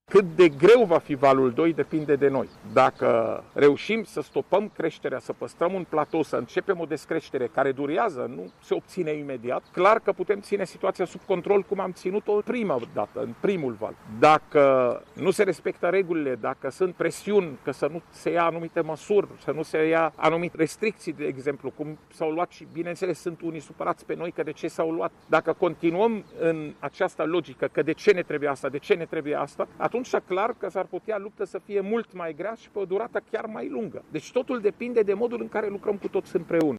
Cât de greu va fi valul 2 depinde de noi. Dacă reușim să stopăm creșterea, să păstrăm un platou, să începem o descreștere care durează, nu se obține imediat, clar că putem ține situația sub control cum am ținut-o prima dată, în primul val. Dacă nu se respectă regulile, dacă sunt presiuni că să nu se ia anumite măsuri, să nu se ia anumite restricții, de exemplu, cum s-au luat și, bineînțeles, sunt unii supărați pe noi că de ce s-au luat. Dacă continuăm în această logică că de ce ne trebuie asta, de ce ne trebuie asta, atunci clar că s-ar putea lupta să fie mult mai grea și pe o durată chiar mai lungă. Deci totul depinde de modul în care lucrăm cu toți împreună.